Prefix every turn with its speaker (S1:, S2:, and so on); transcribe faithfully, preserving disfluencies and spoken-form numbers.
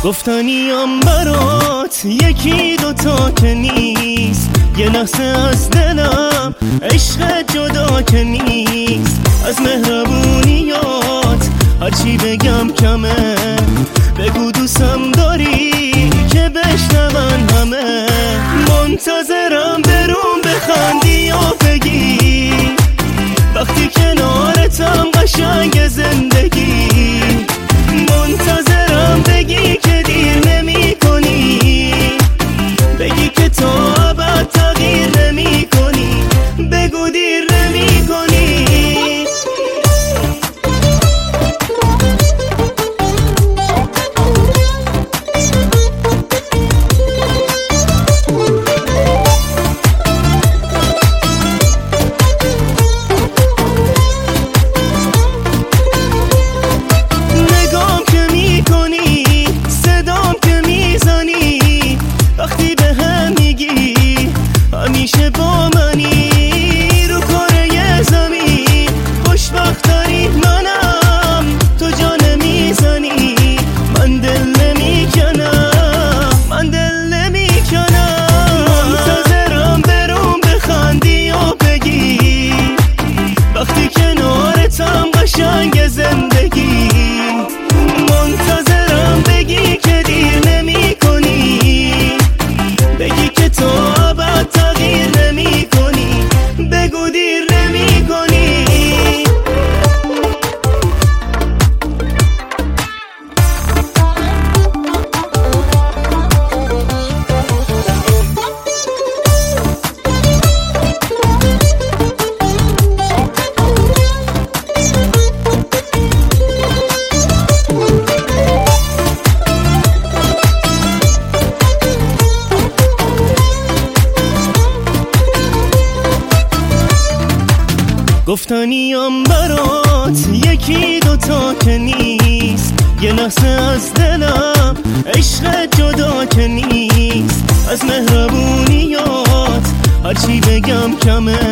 S1: گفتنیم برات یکی دوتا که نیست، یه لحظه از دلم عشق جدا که نیست. از مهربونیات هرچی بگم کمه، بگو دوستم داری که بشنون همه. منتظرم برون بخندی و بگی وقتی کنارتم قشنگ زندگی. منتظرم بگی که دیر نمی کنی، بگی که تا ابد تغییر نمی کنی، بگو دیر نمی کنی. وقتی به هم میگی همیشه با منی، رو کره زمین خوشبخت‌ترین منم، تو جان نمیزنی من دل نمیکنم، من دل نمیکنم. منتظرم برون بخندی و بگی وقتی کنارتم قشنگ زندگی. منتظرم بگی که دیر نمی کنی، بگی که تو ابد تغییر نمی کنی، بگو دیر نمی کنی. گفتنیم برات یکی دوتا که نیست، یه لحظه از دلم عشق جدا که نیست. از مهربونیات هرچی بگم کمه،